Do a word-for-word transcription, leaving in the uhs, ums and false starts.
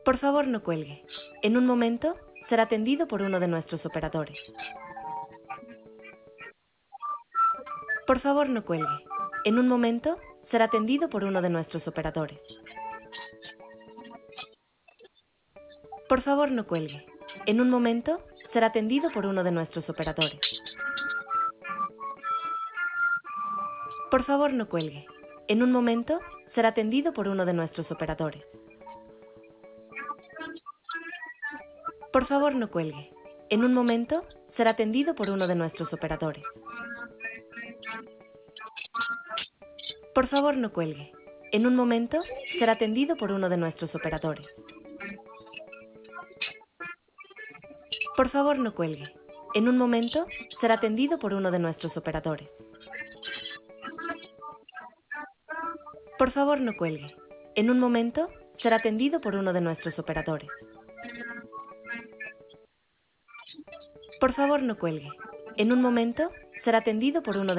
Por favor, no cuelgue. En un momento será atendido por uno de nuestros operadores. Por favor, no cuelgue. En un momento será atendido por uno de nuestros operadores. Por favor, no cuelgue. En un momento será atendido por uno de nuestros operadores. Por favor, no cuelgue. En un momento será atendido por uno de nuestros operadores. Por favor, no cuelgue. En un momento será atendido por uno de nuestros operadores. Por favor, no cuelgue. En un momento será atendido por uno de nuestros operadores. Por favor, no cuelgue. En un momento será atendido por uno de nuestros operadores. Por favor, no cuelgue. En un momento será atendido por uno de nuestros operadores. Por favor, no cuelgue. En un momento será atendido por uno de